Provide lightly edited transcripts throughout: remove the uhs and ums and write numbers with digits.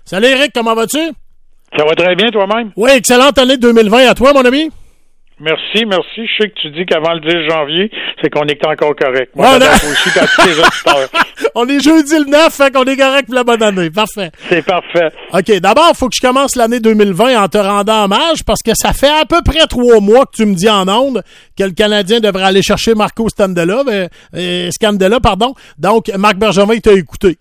Salut Eric, comment vas-tu? Ça va très bien toi-même? Oui, excellente année 2020 à toi, mon ami. Merci. Je sais que tu dis qu'avant le 10 janvier, c'est qu'on est encore correct. Moi, Voilà. aussi à tous les auditeurs. On est jeudi le 9, fait qu'on est correct pour la bonne année. Parfait. C'est parfait. OK, d'abord, il faut que je commence l'année 2020 en te rendant hommage parce que ça fait à peu près 3 mois que tu me dis en ondes que le Canadien devrait aller chercher Marco Scandella. Donc, Marc Bergevin t'a écouté.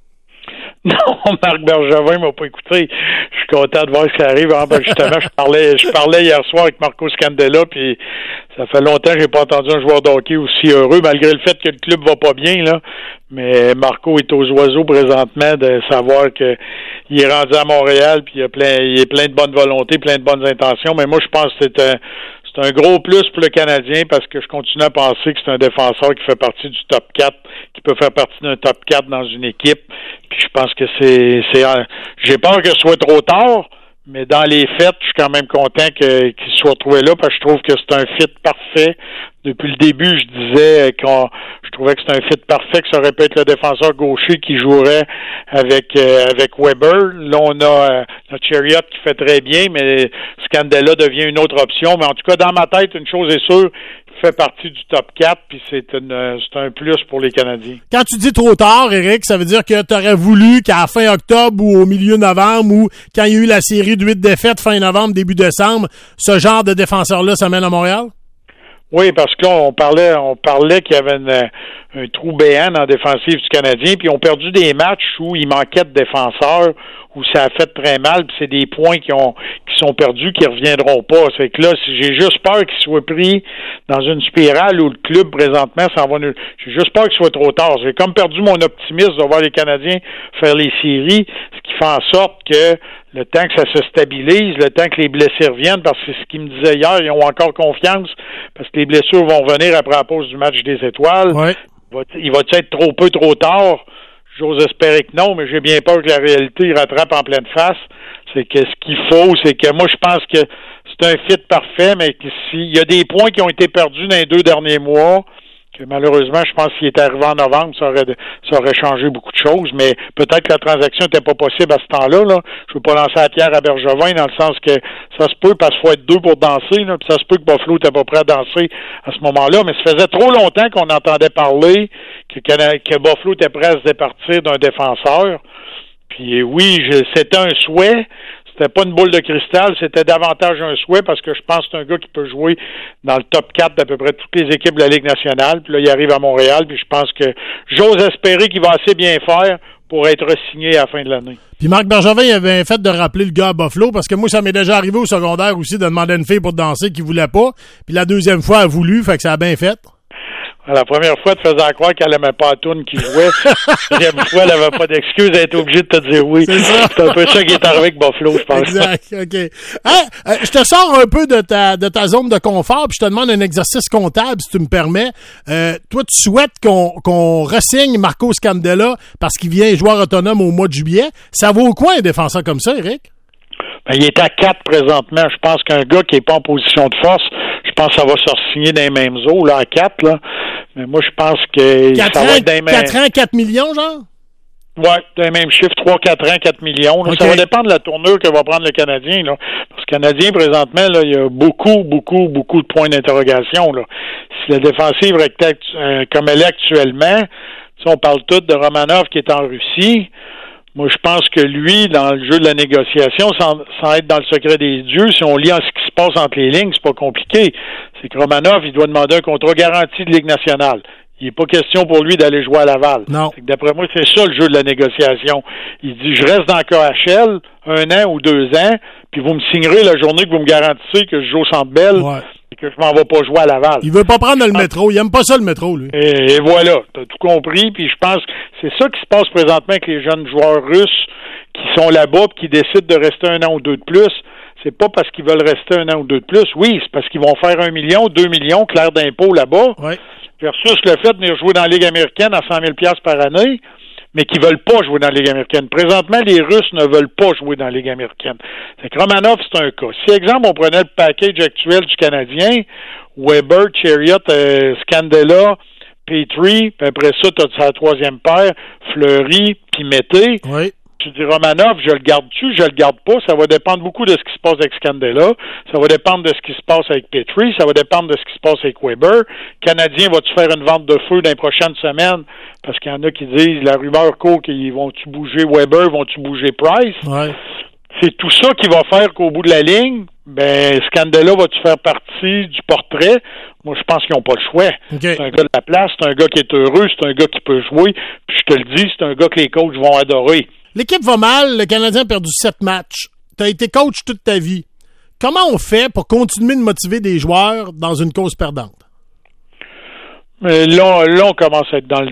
Non, Marc Bergevin m'a pas écouté. Je suis content de voir ce qui arrive. Justement, je parlais hier soir avec Marco Scandella, puis ça fait longtemps que j'ai pas entendu un joueur de hockey aussi heureux, malgré le fait que le club va pas bien, là. Mais Marco est aux oiseaux présentement de savoir que il est rendu à Montréal, puis il est plein de bonne volonté, plein de bonnes intentions. Mais moi, je pense que c'est un gros plus pour le Canadien parce que je continue à penser que c'est un défenseur qui fait partie du top 4, qui peut faire partie d'un top 4 dans une équipe. Puis je pense que j'ai peur que ce soit trop tard, mais dans les faits, je suis quand même content qu'il soit trouvé là parce que je trouve que c'est un fit parfait. Depuis le début, je disais je trouvais que c'était un fit parfait, que ça aurait pu être le défenseur gaucher qui jouerait avec Weber. Là, on a notre Chariot qui fait très bien, mais Scandella devient une autre option. Mais en tout cas, dans ma tête, une chose est sûre, il fait partie du top 4, puis c'est un plus pour les Canadiens. Quand tu dis trop tard, Eric, ça veut dire que tu aurais voulu qu'à la fin octobre ou au milieu novembre ou quand il y a eu la série de 8 défaites fin novembre, début décembre, ce genre de défenseur-là s'amène à Montréal? Oui, parce que là, on parlait qu'il y avait un trou béant dans la défensive du Canadien, puis ils ont perdu des matchs où il manquait de défenseurs, où ça a fait très mal, puis c'est des points qui sont perdus, qui reviendront pas. C'est que là, j'ai juste peur qu'il soit pris dans une spirale où le club, présentement, j'ai juste peur qu'il soit trop tard. J'ai comme perdu mon optimisme de voir les Canadiens faire les séries, ce qui fait en sorte que le temps que ça se stabilise, le temps que les blessés reviennent, parce que c'est ce qu'ils me disaient hier, ils ont encore confiance, parce que les blessures vont revenir après la pause du match des étoiles. Ouais. Il va être trop tard? J'ose espérer que non, mais j'ai bien peur que la réalité rattrape en pleine face. C'est que ce qu'il faut, c'est que moi, je pense que c'est un fit parfait, mais que s'il y a des points qui ont été perdus dans les 2 derniers mois, que malheureusement, je pense qu'il est arrivé en novembre, ça aurait changé beaucoup de choses, mais peut-être que la transaction n'était pas possible à ce temps-là, là. Je veux pas lancer la pierre à Bergevin dans le sens que ça se peut, parce qu'il faut être 2 pour danser, là, puis ça se peut que Buffalo n'était pas prêt à danser à ce moment-là, mais ça faisait trop longtemps qu'on entendait parler que Buffalo était prêt à se départir d'un défenseur. Puis oui, c'était un souhait. C'était pas une boule de cristal, c'était davantage un souhait parce que je pense que c'est un gars qui peut jouer dans le top 4 d'à peu près toutes les équipes de la Ligue nationale. Puis là, il arrive à Montréal, puis je pense que j'ose espérer qu'il va assez bien faire pour être re-signé à la fin de l'année. Puis Marc Bergevin avait fait de rappeler le gars à Buffalo parce que moi, ça m'est déjà arrivé au secondaire aussi de demander à une fille pour danser qui voulait pas. Puis la deuxième fois, elle a voulu, fait que ça a bien fait. La première fois, tu faisais croire qu'elle aimait pas la toune qui jouait. La deuxième fois, elle avait pas d'excuse, elle était obligée de te dire oui. C'est un peu ça qui est arrivé avec Buffalo, je pense. Exact, OK. Je te sors un peu de ta zone de confort, puis je te demande un exercice comptable, si tu me permets. Toi, tu souhaites qu'on re-signe Marco Scandella parce qu'il vient joueur autonome au mois de juillet. Ça vaut quoi un défenseur comme ça, Eric? Ben, il est à 4 présentement. Je pense qu'un gars qui est pas en position de force, je pense que ça va se re-signer dans les mêmes eaux, là, à 4, là. Mais moi, je pense que ça va être dans les mêmes... 4 ans, 4 millions, genre? Ouais, dans les mêmes chiffres, 3-4 ans, 4 millions. Là. Okay. Ça va dépendre de la tournure que va prendre le Canadien, là. Parce que le Canadien, présentement, là, il y a beaucoup de points d'interrogation, là. Si la défensive est comme elle est actuellement, on parle tout de Romanov qui est en Russie. Moi, je pense que lui, dans le jeu de la négociation, sans être dans le secret des dieux, si on lit en ce qui se passe entre les lignes, c'est pas compliqué. C'est que Romanov, il doit demander un contrat garanti de Ligue nationale. Il n'est pas question pour lui d'aller jouer à Laval. Non. C'est que d'après moi, c'est ça le jeu de la négociation. Il dit, je reste dans KHL 1 an ou 2 ans, puis vous me signerez la journée que vous me garantissez que je joue au Centre Bell. Ouais. Et que je m'en vais pas jouer à Laval. Il veut pas prendre le métro. Il aime pas ça, le métro, lui. Et voilà. T'as tout compris. Puis je pense que c'est ça qui se passe présentement avec les jeunes joueurs russes qui sont là-bas et qui décident de rester 1 an ou 2 de plus. C'est pas parce qu'ils veulent rester 1 an ou 2 de plus. Oui, c'est parce qu'ils vont faire 1 million, 2 millions, clair d'impôt là-bas. Ouais. Versus le fait de venir jouer dans la Ligue américaine à 100 000 $ par année, mais qui veulent pas jouer dans la Ligue américaine. Présentement, les Russes ne veulent pas jouer dans la Ligue américaine. C'est que Romanov, c'est un cas. Si, exemple, on prenait le package actuel du Canadien, Weber, Chariot, Scandella, Petrie, puis après ça, tu as sa troisième paire, Fleury, puis Mété. Oui. Tu dis Romanov, je le garde-tu, je le garde pas. Ça va dépendre beaucoup de ce qui se passe avec Scandella. Ça va dépendre de ce qui se passe avec Petrie. Ça va dépendre de ce qui se passe avec Weber. Canadien, va-tu faire une vente de feu dans les prochaines semaines? Parce qu'il y en a qui disent, la rumeur court qu'ils vont-tu bouger Weber, vont-tu bouger Price? Ouais. C'est tout ça qui va faire qu'au bout de la ligne, Scandella va-tu faire partie du portrait? Moi, je pense qu'ils n'ont pas le choix. Okay. C'est un gars de la place, c'est un gars qui est heureux, c'est un gars qui peut jouer. Puis je te le dis, c'est un gars que les coachs vont adorer. L'équipe va mal, le Canadien a perdu 7 matchs. Tu as été coach toute ta vie. Comment on fait pour continuer de motiver des joueurs dans une cause perdante? Mais là, on commence à être dans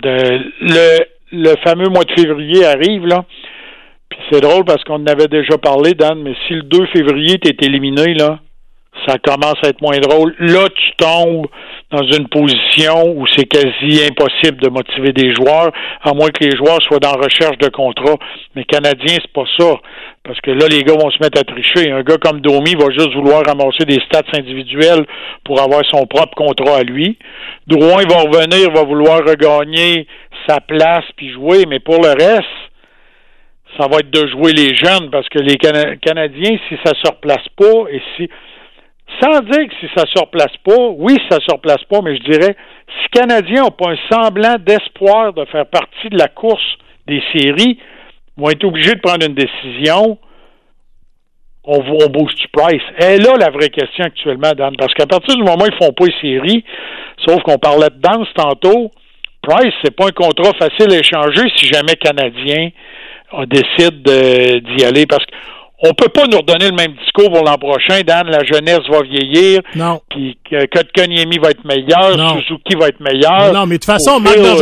le fameux mois de février arrive, là. Puis c'est drôle parce qu'on en avait déjà parlé, Dan, mais si le 2 février t'es éliminé, là, ça commence à être moins drôle. Là, tu tombes dans une position où c'est quasi impossible de motiver des joueurs, à moins que les joueurs soient dans recherche de contrat. Mais Canadiens, c'est pas ça. Parce que là, les gars vont se mettre à tricher. Un gars comme Domi va juste vouloir ramasser des stats individuels pour avoir son propre contrat à lui. Drouin va revenir, va vouloir regagner sa place puis jouer, mais pour le reste, ça va être de jouer les jeunes parce que les Canadiens, si ça se replace pas sans dire que si ça se replace pas, oui, ça se replace pas, mais je dirais, si les Canadiens n'ont pas un semblant d'espoir de faire partie de la course des séries, ils vont être obligés de prendre une décision. On bouge-tu Price? Et là, la vraie question actuellement, Dan, parce qu'à partir du moment où ils font pas les séries, sauf qu'on parlait de danse tantôt, Price, c'est pas un contrat facile à échanger si jamais Canadien décide d'y aller, parce que on peut pas nous redonner le même discours pour l'an prochain, Dan, la jeunesse va vieillir, puis Kotkaniemi va être meilleur, Suzuki va être meilleur. Non, mais de toute façon,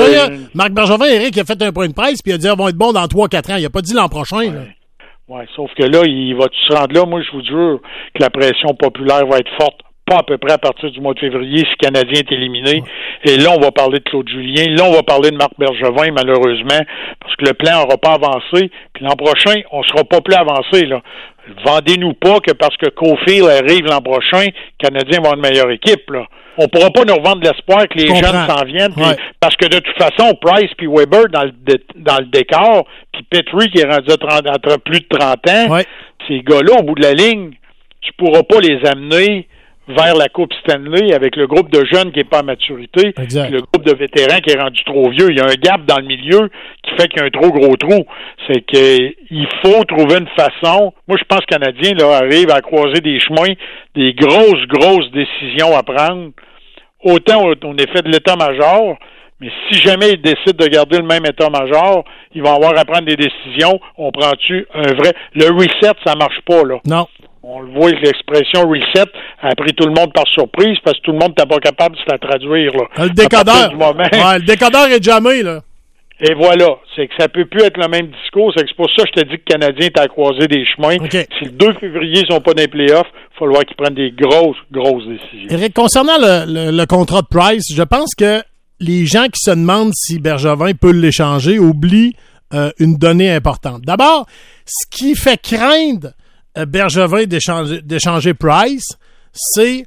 Marc Bergevin, Eric, il a fait un point de presse, puis il a dit qu'ils vont être bons dans 3-4 ans. Il a pas dit l'an prochain. Ouais, sauf que là, il va se rendre là. Moi, je vous jure que la pression populaire va être forte, pas à peu près à partir du mois de février, si le Canadien est éliminé. Ouais. Et là, on va parler de Claude Julien. Là, on va parler de Marc Bergevin, malheureusement, parce que le plan n'aura pas avancé. Puis l'an prochain, on sera pas plus avancé, là. Vendez-nous pas que parce que Caulfield arrive l'an prochain, le Canadien va avoir une meilleure équipe, là. On pourra pas nous revendre l'espoir que les jeunes s'en viennent, parce que de toute façon, Price puis Weber dans le décor, puis Petrie qui est rendu à plus de 30 ans, ces gars-là, au bout de la ligne, tu pourras pas les amener vers la Coupe Stanley avec le groupe de jeunes qui est pas à maturité, puis le groupe de vétérans qui est rendu trop vieux. Il y a un gap dans le milieu qui fait qu'il y a un trop gros trou. C'est qu'il faut trouver une façon. Moi, je pense que les Canadiens là, arrivent à croiser des chemins, des grosses décisions à prendre, autant au effet de l'état-major, mais si jamais ils décident de garder le même état-major, ils vont avoir à prendre des décisions. On prend-tu un vrai... Le reset, ça marche pas, là. Non. On le voit avec l'expression reset a pris tout le monde par surprise parce que tout le monde n'était pas capable de se la traduire. Là. Le décodeur. Le décodeur est jamais, là. Et voilà. C'est que ça peut plus être le même discours. C'est pour ça que je te dis que le Canadien est à croiser des chemins. Okay. Si le 2 février, ils sont pas dans les playoffs, il va falloir qu'ils prennent des grosses décisions. Éric, concernant le contrat de Price, je pense que les gens qui se demandent si Bergevin peut l'échanger oublient une donnée importante. D'abord, ce qui fait craindre Bergevin d'échanger Price, c'est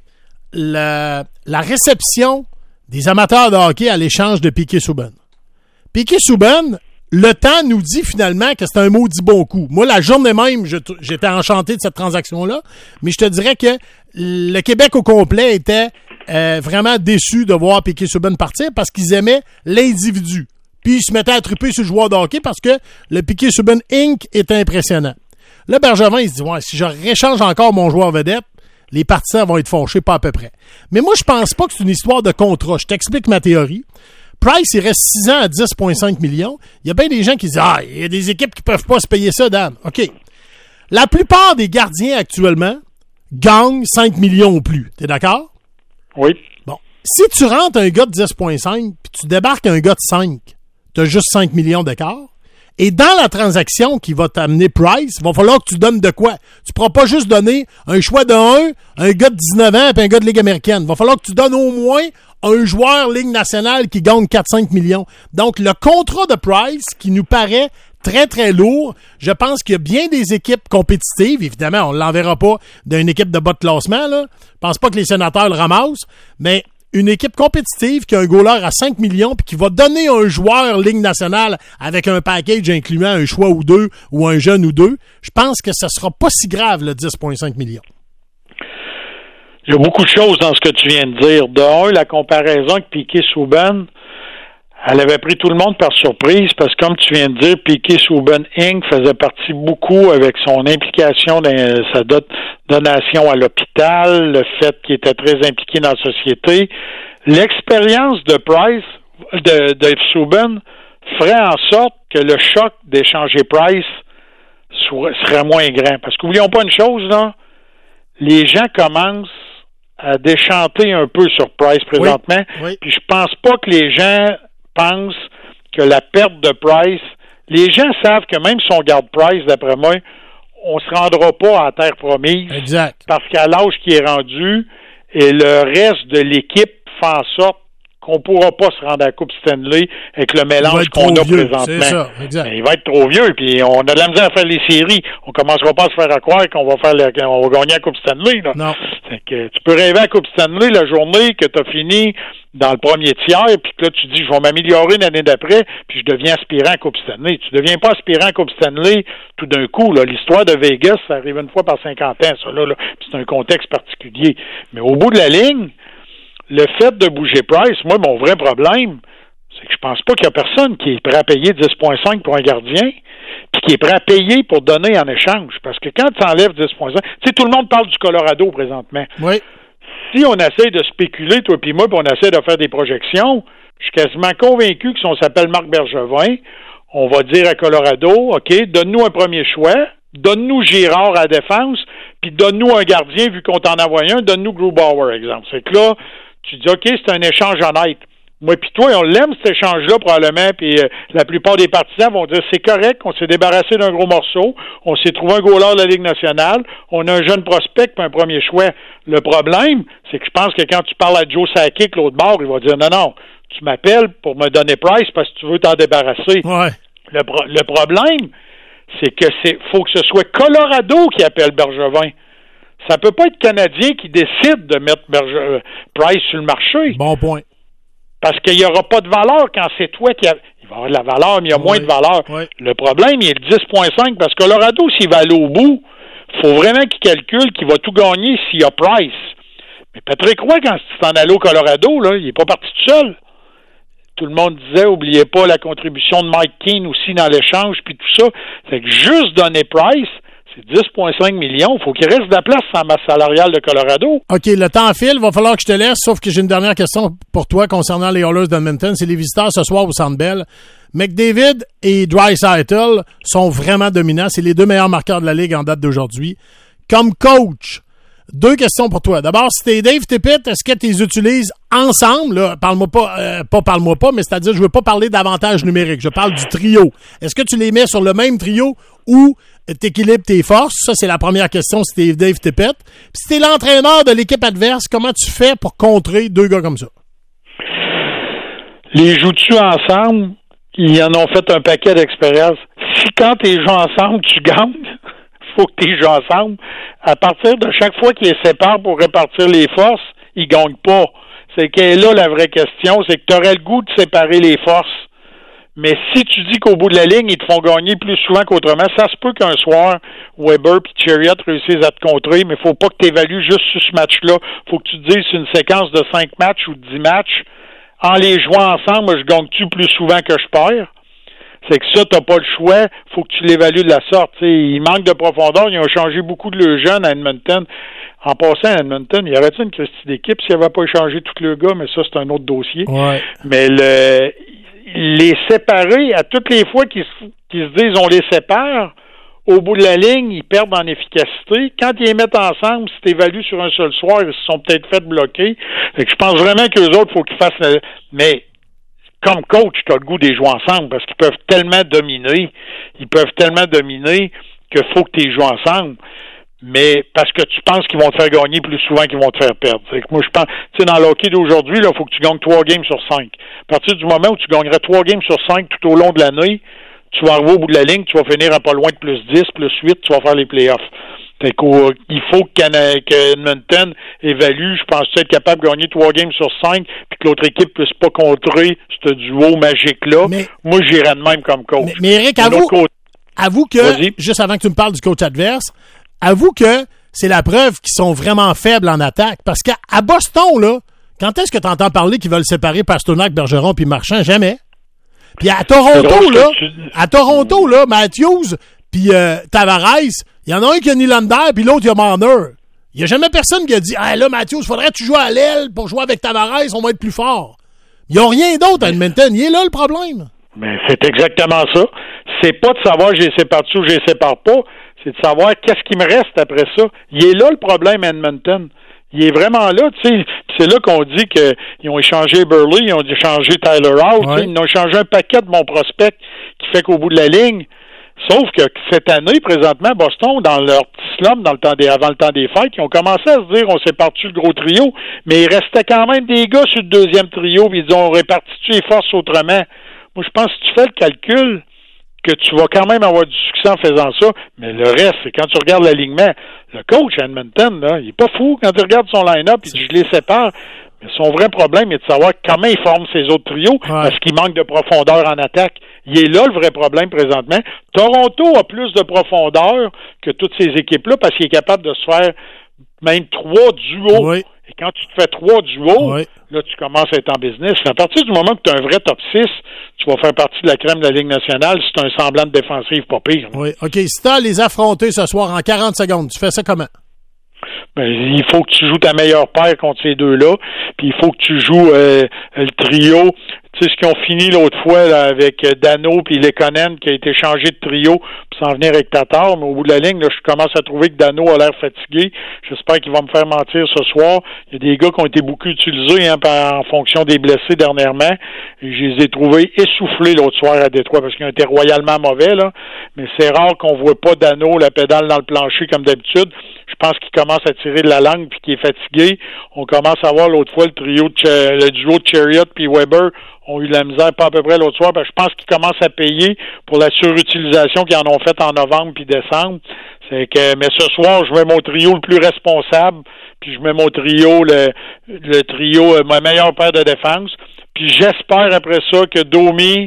la réception des amateurs de hockey à l'échange de Piquet-Souban. Piquet-Souban, le temps nous dit finalement que c'est un maudit bon coup. Moi, la journée même, j'étais enchanté de cette transaction-là, mais je te dirais que le Québec au complet était vraiment déçu de voir Piquet-Souban partir parce qu'ils aimaient l'individu. Puis ils se mettaient à triper sur le joueur de hockey parce que le Piquet-Souban Inc. est impressionnant. Là, Bergevin, il se dit, si je réchange encore mon joueur vedette, les partisans vont être fâchés, pas à peu près. Mais moi, je pense pas que c'est une histoire de contrat. Je t'explique ma théorie. Price, il reste 6 ans à 10,5 millions. Il y a bien des gens qui disent, il y a des équipes qui peuvent pas se payer ça, Dan. OK. La plupart des gardiens actuellement gagnent 5 millions ou plus. T'es d'accord? Oui. Bon. Si tu rentres un gars de 10,5 puis tu débarques un gars de 5, t'as juste 5 millions d'écart. Et dans la transaction qui va t'amener Price, il va falloir que tu donnes de quoi? Tu ne pourras pas juste donner un choix de un gars de 19 ans et un gars de Ligue américaine. Il va falloir que tu donnes au moins un joueur Ligue nationale qui gagne 4-5 millions. Donc, le contrat de Price, qui nous paraît très, très lourd, je pense qu'il y a bien des équipes compétitives. Évidemment, on ne l'enverra pas d'une équipe de bas de classement, là. Je pense pas que les sénateurs le ramassent, mais une équipe compétitive qui a un goaler à 5 millions puis qui va donner un joueur Ligue nationale avec un package incluant un choix ou deux ou un jeune ou deux, je pense que ça sera pas si grave, le 10,5 millions. Il y a beaucoup de choses dans ce que tu viens de dire. De un, la comparaison avec Piquet-Souban, elle avait pris tout le monde par surprise parce que, comme tu viens de dire, Piquet-Souban Inc. faisait partie beaucoup avec son implication dans sa donation à l'hôpital, le fait qu'il était très impliqué dans la société. L'expérience de Price, de Souban, ferait en sorte que le choc d'échanger Price serait moins grand. Parce qu'oublions pas une chose, là, les gens commencent à déchanter un peu sur Price présentement. Oui. Puis je pense pas que les gens pensent que la perte de Price, les gens savent que même si on garde Price, d'après moi, on se rendra pas à terre promise. Exact. Parce qu'à l'âge qui est rendu, et le reste de l'équipe fait en sorte qu'on pourra pas se rendre à la Coupe Stanley avec le mélange qu'on a présentement. C'est ça, exact. Mais il va être trop vieux, puis on a de la misère à faire les séries. On commencera pas à se faire croire qu'on va on va gagner la Coupe Stanley. Là. Non. C'est que tu peux rêver à la Coupe Stanley la journée que tu as fini dans le premier tiers, puis que là, tu dis, je vais m'améliorer l'année d'après, puis je deviens aspirant à Coupe Stanley. Tu deviens pas aspirant à Coupe Stanley tout d'un coup. Là. L'histoire de Vegas, ça arrive une fois par 50 ans, ça, là. Puis c'est un contexte particulier. Mais au bout de la ligne, le fait de bouger Price, moi, mon vrai problème, c'est que je pense pas qu'il y a personne qui est prêt à payer 10,5 pour un gardien, puis qui est prêt à payer pour donner en échange. Parce que quand tu enlèves 10,5, tu sais, tout le monde parle du Colorado présentement. Oui. Si on essaie de spéculer, toi puis moi, puis on essaie de faire des projections, je suis quasiment convaincu que si on s'appelle Marc Bergevin, on va dire à Colorado, OK, donne-nous un premier choix, donne-nous Girard à la défense, puis donne-nous un gardien, vu qu'on t'en envoie un, donne-nous Grubauer, exemple. C'est que là, tu dis, OK, c'est un échange honnête. Moi puis toi, on l'aime, cet échange-là, probablement, puis la plupart des partisans vont dire, c'est correct, on s'est débarrassé d'un gros morceau, on s'est trouvé un goaler de la Ligue nationale, on a un jeune prospect, puis un premier choix. Le problème, c'est que je pense que quand tu parles à Joe Sakic, l'autre bord, il va dire, non, tu m'appelles pour me donner Price parce que tu veux t'en débarrasser. Ouais. Le problème, c'est que faut que ce soit Colorado qui appelle Bergevin. Ça peut pas être Canadien qui décide de mettre Price sur le marché. Bon point. Parce qu'il n'y aura pas de valeur quand c'est toi qui a... Il va y avoir de la valeur, mais il y a moins de valeur. Oui. Le problème, il est le 10,5 parce que Colorado, s'il va aller au bout, il faut vraiment qu'il calcule qu'il va tout gagner s'il y a Price. Mais Patrick Roy, quand il s'en allait au Colorado, là, il n'est pas parti tout seul. Tout le monde disait, oubliez pas la contribution de Mike Keane aussi dans l'échange, puis tout ça. C'est que juste donner Price, c'est 10,5 millions. Il faut qu'il reste de la place sans masse salariale de Colorado. OK, le temps file. Il va falloir que je te laisse, sauf que j'ai une dernière question pour toi concernant les Oilers d'Edmonton. C'est les visiteurs ce soir au Centre Bell. McDavid et Draisaitl sont vraiment dominants. C'est les deux meilleurs marqueurs de la Ligue en date d'aujourd'hui. Comme coach, deux questions pour toi. D'abord, si t'es Dave Tippett, est-ce que tu les utilises ensemble? Là, parle-moi pas, mais c'est-à-dire, je veux pas parler d'avantage numérique. Je parle du trio. Est-ce que tu les mets sur le même trio ou t'équilibres tes forces? Ça, c'est la première question si t'es Dave Tippett. Puis si t'es l'entraîneur de l'équipe adverse, comment tu fais pour contrer deux gars comme ça? Les joues-tu ensemble? Ils en ont fait un paquet d'expériences. Si quand t'es joues ensemble, tu gagnes, faut que t'es joues ensemble. À partir de chaque fois qu'ils les séparent pour répartir les forces, ils gagnent pas. C'est que là, la vraie question, c'est que tu aurais le goût de séparer les forces. Mais si tu dis qu'au bout de la ligne, ils te font gagner plus souvent qu'autrement, ça se peut qu'un soir, Weber et Chariot réussissent à te contrer, mais faut pas que tu évalues juste sur ce match-là. Faut que tu te dises, c'est une séquence de 5 matchs ou 10 matchs. En les jouant ensemble, moi, je gagne-tu plus souvent que je perds? C'est que ça, t'as pas le choix. Faut que tu l'évalues de la sorte. T'sais, il manque de profondeur. Ils ont changé beaucoup de leurs jeunes à Edmonton. En passant à Edmonton, il y aurait-il une Christie d'équipe s'il n'avait pas échangé tous les gars, mais ça, c'est un autre dossier. Ouais. Mais les séparer, à toutes les fois qu'ils se disent on les sépare, au bout de la ligne, ils perdent en efficacité. Quand ils les mettent ensemble, si tu évalues sur un seul soir, ils se sont peut-être fait bloquer. Fait que je pense vraiment qu'eux autres, il faut qu'ils fassent... Mais comme coach, tu as le goût des jouer ensemble parce qu'ils peuvent tellement dominer. Ils peuvent tellement dominer qu'il faut que tu les joues ensemble. Mais parce que tu penses qu'ils vont te faire gagner plus souvent qu'ils vont te faire perdre. C'est que moi, je pense, tu sais, dans le hockey d'aujourd'hui, il faut que tu gagnes 3 games sur 5. À partir du moment où tu gagnerais 3 games sur 5 tout au long de l'année, tu vas arriver au bout de la ligne, tu vas finir à pas loin de plus 10, plus 8, tu vas faire les playoffs. Il faut qu'Edmonton évalue, je pense être capable de gagner 3 games sur 5, puis que l'autre équipe puisse pas contrer ce duo magique-là. Moi, j'irais de même comme coach. Mais Éric, avoue que, juste avant que tu me parles du coach adverse, avoue que c'est la preuve qu'ils sont vraiment faibles en attaque. Parce qu'à Boston, là, quand est-ce que tu entends parler qu'ils veulent séparer Pastrnak, Bergeron puis Marchand? Jamais. Puis à Toronto, là, Matthews puis Tavares, il y en a un qui a Nylander puis l'autre, il y a Marner. Il n'y a jamais personne qui a dit « Ah là, Matthews, faudrait que tu joues à l'aile pour jouer avec Tavares, on va être plus fort. » Il n'y a rien d'autre à Edmonton. Il est là le problème. Mais c'est exactement ça. C'est pas de savoir je les sépare-tu ou je les sépare pas. C'est de savoir qu'est-ce qui me reste après ça. Il est là le problème à Edmonton. Il est vraiment là, tu sais. C'est là qu'on dit qu'ils ont échangé Burley, ils ont échangé Tyler Howe, ouais. Ils ont échangé un paquet de bons prospects qui fait qu'au bout de la ligne, sauf que cette année, présentement, Boston, dans leur petit slum, avant le temps des fêtes, ils ont commencé à se dire on sépare-tu le gros trio, mais il restait quand même des gars sur le deuxième trio, puis ils disaient on répartit-tu les forces autrement. Moi, je pense que si tu fais le calcul, que tu vas quand même avoir du succès en faisant ça, mais le reste, c'est quand tu regardes l'alignement, le coach à Edmonton, là, il est pas fou quand tu regardes son line-up, et je les sépare. Mais son vrai problème est de savoir comment il forme ses autres trios, parce qu'il manque de profondeur en attaque. Il est là le vrai problème présentement. Toronto a plus de profondeur que toutes ces équipes-là, parce qu'il est capable de se faire même 3 duos. Oui. Et quand tu te fais 3 duos, là, tu commences à être en business. À partir du moment que tu as un vrai top 6, tu vas faire partie de la crème de la Ligue nationale si tu as un semblant de défensive pas pire. Oui, OK. Si tu as les affronter ce soir en 40 secondes, tu fais ça comment? Ben, il faut que tu joues ta meilleure paire contre ces deux-là, puis il faut que tu joues le trio. Tu sais, ce qu'ils ont fini l'autre fois là, avec Dano puis Lekonen qui a été changé de trio pour s'en venir avec Tatar, mais au bout de la ligne, là, je commence à trouver que Dano a l'air fatigué. J'espère qu'il va me faire mentir ce soir. Il y a des gars qui ont été beaucoup utilisés en fonction des blessés dernièrement. Et je les ai trouvés essoufflés l'autre soir à Détroit parce qu'ils ont été royalement mauvais, là. Mais c'est rare qu'on voit pas Dano la pédale dans le plancher comme d'habitude. Je pense qu'il commence à tirer de la langue puis qu'il est fatigué. On commence à voir l'autre fois le duo de Chariot puis Weber ont eu de la misère pas à peu près l'autre soir. Je pense qu'ils commencent à payer pour la surutilisation qu'ils en ont faite en novembre puis décembre. Mais ce soir, je mets mon trio le plus responsable, puis je mets mon trio, le trio, ma meilleure paire de défense. Puis j'espère après ça que Domi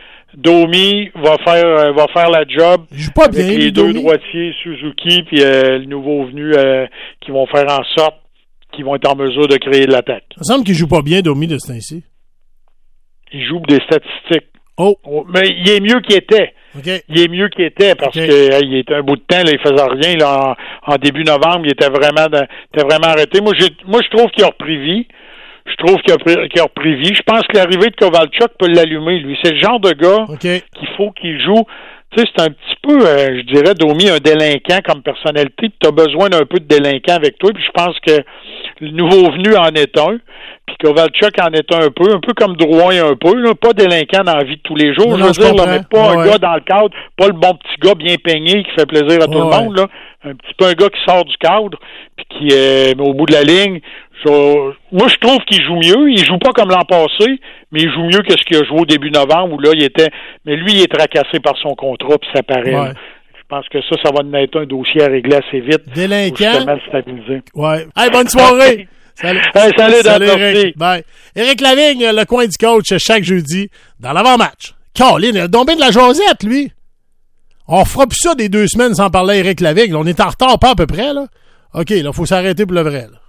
va faire la job. Il joue pas bien, avec les deux droitiers, Suzuki puis le nouveau venu qui vont faire en sorte qu'ils vont être en mesure de créer de l'attaque. Ça semble qu'il joue pas bien, Domi, de ce temps-ci. Il joue des statistiques. Oh! Mais il est mieux qu'il était. Okay. Il est mieux qu'il était parce que il était un bout de temps, là, il faisait rien là, en début novembre, il était vraiment arrêté. Moi je trouve qu'il a repris vie. Je trouve qu'il a repris vie. Je pense que l'arrivée de Kovalchuk peut l'allumer, lui. C'est le genre de gars qu'il faut qu'il joue. Tu sais, c'est un petit peu, je dirais, Domi, un délinquant comme personnalité. Tu as besoin d'un peu de délinquant avec toi. Puis je pense que le nouveau venu en est un. Puis Kovalchuk en est un peu comme Drouin un peu. Là, pas délinquant dans la vie de tous les jours. Non, je veux dire, là, mais pas un gars dans le cadre, pas le bon petit gars bien peigné qui fait plaisir à tout le monde. Là. Un petit peu un gars qui sort du cadre. Puis qui, mais au bout de la ligne, moi, je trouve qu'il joue mieux. Il joue pas comme l'an passé, mais il joue mieux que ce qu'il a joué au début novembre où là, mais lui, il est tracassé par son contrat, puis ça paraît. Ouais. Je pense que ça va être un dossier à régler assez vite. Délinquant. Pour se stabiliser. Ouais. Hey, bonne soirée! Salut. Hey, salut Éric. Bye. Éric Lavigne, le coin du coach, chaque jeudi, dans l'avant-match. Caroline, il a tombé de la jasette, lui. On fera plus ça des 2 semaines sans parler à Éric Lavigne. On est en retard, pas à peu près, là. OK, là, faut s'arrêter pour le vrai, là.